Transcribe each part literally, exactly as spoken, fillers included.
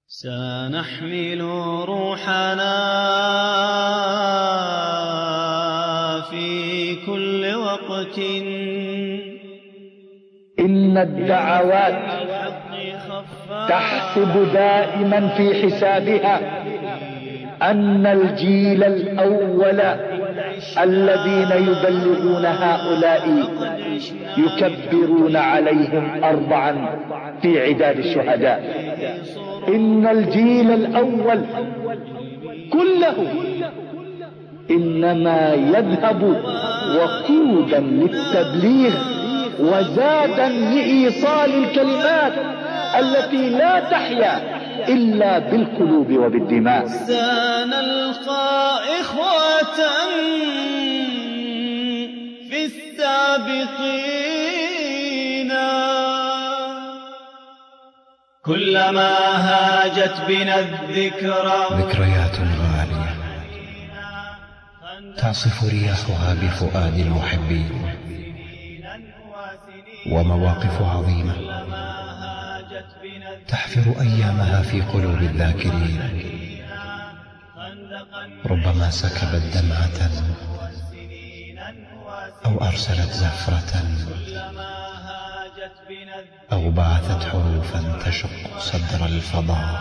سنحمل روحنا في كل وقت. إن الدعوات تحسب دائما في حسابها أن الجيل الأول الذين يبلغون هؤلاء يكبرون عليهم أربعا في عداد الشهداء. إن الجيل الأول كله إنما يذهب وقودا للتبليغ وزادا لإيصال الكلمات التي لا تحيا إلا بالقلوب وبالدماء. سنلقى إخوة في السابقين كلما هاجت بنا الذكرى. ذكريات غالية تعصف رياحها بفؤاد المحبين، ومواقف عظيمة تحفر أيامها في قلوب الذاكرين. ربما سكبت دمعة أو أرسلت زفرة أو بعثت حروفا تشق صدر الفضاء.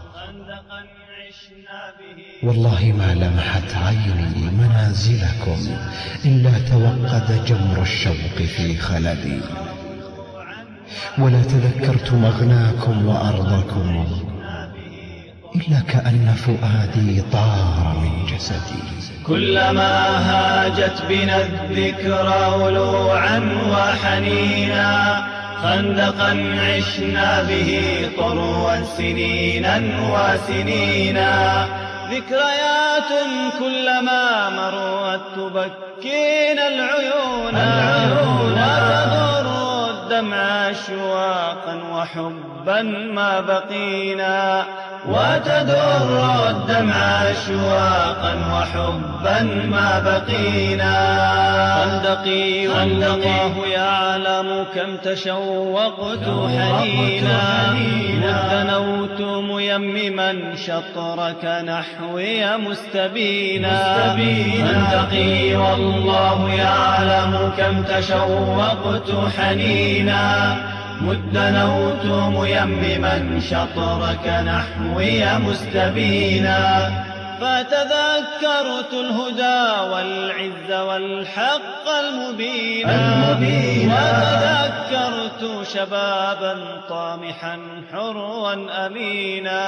والله ما لمحت عيني منازلكم إلا توقد جمر الشوق في خلدي، ولا تذكرت مغناكم وأرضكم إلا كأن فؤادي طار من جسدي. كلما هاجت بنا الذكرى ولوعا وحنينا خندقا عشنا به طروا سنينا وسنينا. ذكريات كلما مرت تبكينا العيون وتضر الدمع أشواقا وحبا ما بقينا. وتدر الدمع أشواقا وحبا ما بقينا. خندقي والله يعلم كم تشوقت حنينا ودنوت ميمما شطرك نحوي مستبينا. خندقي والله يعلم كم تشوقت حنينا مد نوت ميمما شطرك نحوي مستبينا. فتذكرت الهدى والعز والحق المبينا وتذكرت شبابا طامحا حرا أمينا.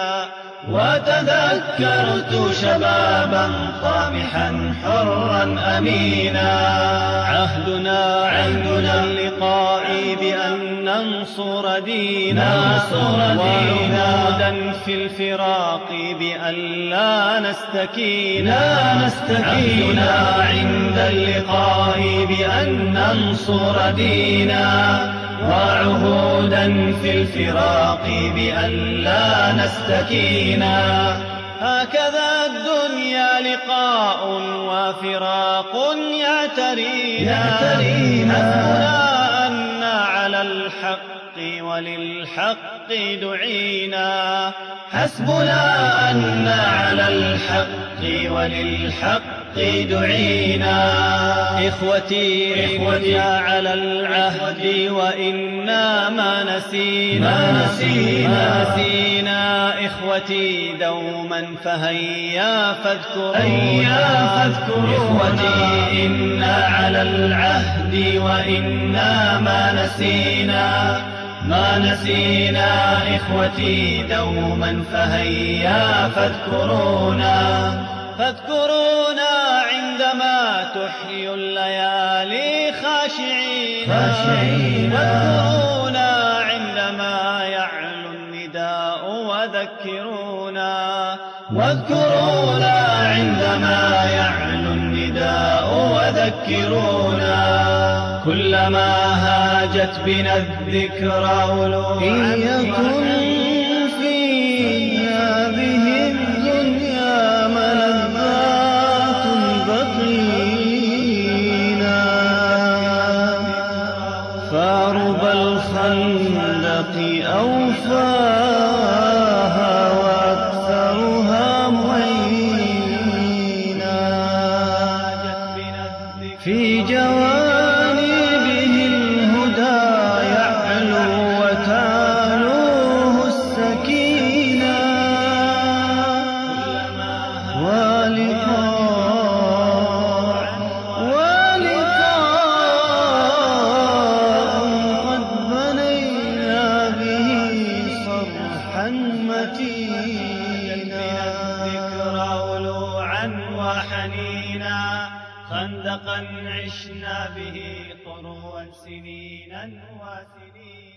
وتذكرت شبابا طامحا حرا أمينا. عهدنا عهدنا اللقاء بأن ننصر دينا وعهودا في الفراق بأن لا نستكينا. عهدنا عند اللقاء بأن ننصر دينا وعهودا في الفراق بأن لا نستكينا. هكذا الدنيا لقاء وفراق يعترينا. حسبنا أن على الحق وللحق دعينا. حسبنا أن على الحق وللحق دعينا. إخوتي إخوتي على العهد وإنا ما نسينا ما نسينا. إخوتي دوما فهيا فاذكروا إخوتي إنا على العهد وإنا ما نسينا ما نسينا. إخوتي دوما فهيا فاذكرونا فاذكرونا عندما تحيي الليالي خاشعين. واذكرونا عندما يعلو النداء وذكرونا. واذكرونا عندما يعلو النداء وذكرونا. كلما هاجت بنا الذكرى ولوعا. إن يكن في هذه الدنيا ملذات بقينا فارب الخندق أوفاها وحنينا، خندقا عشنا به طروا سنينا وسنين.